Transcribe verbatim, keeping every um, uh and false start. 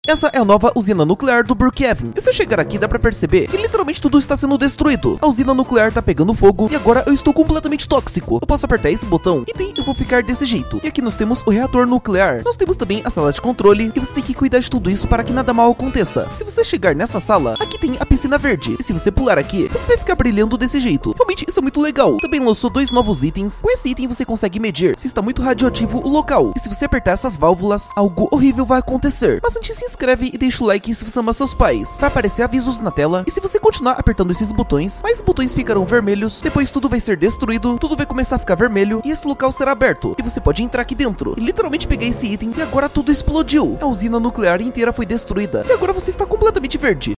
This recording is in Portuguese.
Essa é a nova usina nuclear do Brookhaven. E se eu chegar aqui, dá pra perceber que literalmente tudo está sendo destruído. A usina nuclear tá pegando fogo e agora eu estou completamente tóxico. Eu posso apertar esse botão e tem, eu vou ficar desse jeito. E aqui nós temos o reator nuclear. Nós temos também a sala de controle e você tem que cuidar de tudo isso para que nada mal aconteça. Se você chegar nessa sala, aqui tem a piscina verde. E se você pular aqui, você vai ficar brilhando desse jeito. Realmente, isso é muito legal. Também lançou dois novos itens. Com esse item você consegue medir se está muito radioativo o local. E se você apertar essas válvulas, algo horrível vai acontecer. Mas antes, se inscreve e deixa o like se você ama seus pais. Vai aparecer avisos na tela. E se você continuar apertando esses botões, mais botões ficarão vermelhos. Depois tudo vai ser destruído. Tudo vai começar a ficar vermelho. E esse local será aberto. E você pode entrar aqui dentro. E literalmente pegar esse item. E agora tudo explodiu. A usina nuclear inteira foi destruída. E agora você está completamente verde.